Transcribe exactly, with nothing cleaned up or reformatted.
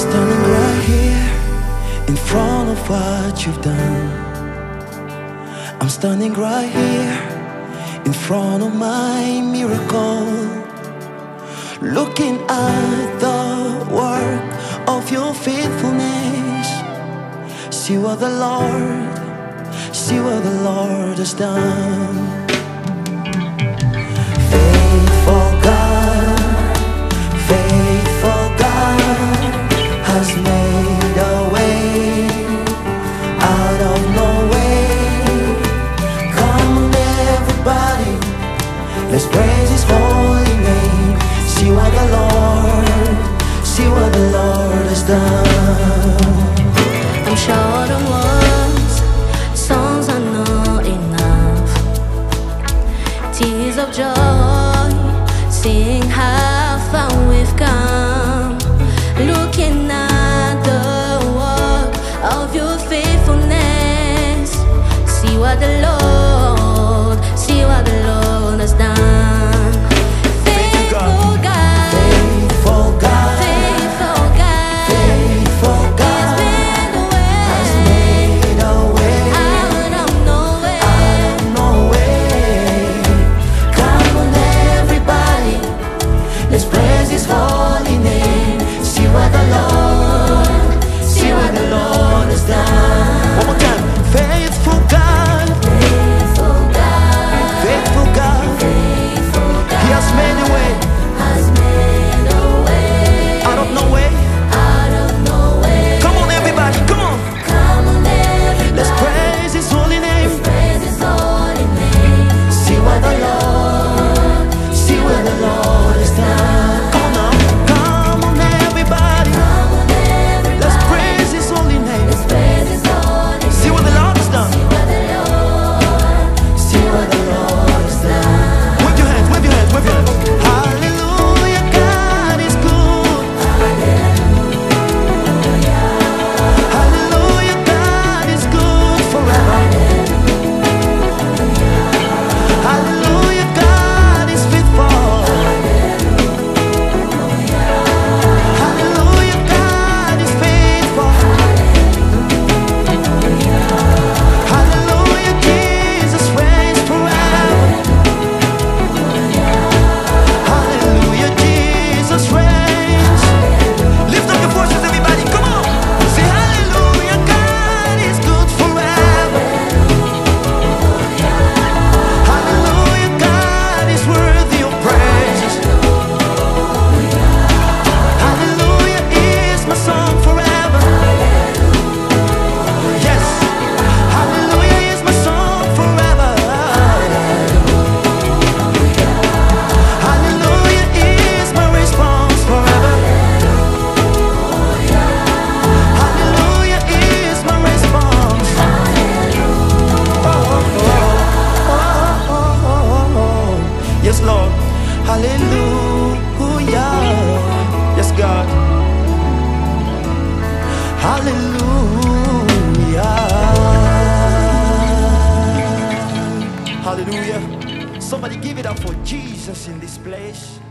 standing right here in front of what you've done. I'm standing right here in front of my miracle, looking at the work of your faithfulness. See what the Lord, see what the Lord has done. Faithful God, faithful God has made a way out of no way. Come on everybody, let's praise His holy name. See what the Lord, see what the Lord has done. I'm short of words, songs are not enough. Tears of joy, sing how far we've come. Looking at the work of your faithfulness. See what the Lord, see what the Lord has done. Yes, Lord. Hallelujah. Yes, God. Hallelujah. Hallelujah. Somebody give it up for Jesus in this place.